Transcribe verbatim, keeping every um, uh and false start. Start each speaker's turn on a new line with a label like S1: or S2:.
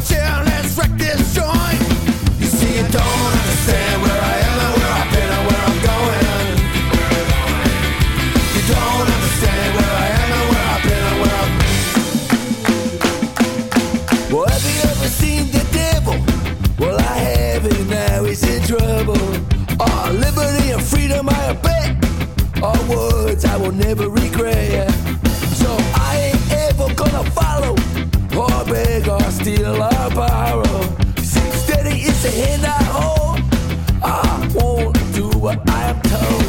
S1: chill, let's wreck this joint. You see, you don't understand where I am and where I've been and where I'm going. You don't understand where I am and where I've been and where I'm going. Well, have you ever seen the devil? Well, I haven't, now he's in trouble. Oh, liberty and freedom, I bet, are words I will never regret. So I ain't ever gonna follow or beg or steal or borrow. See, steady is the hand I hold. I won't do what I am told.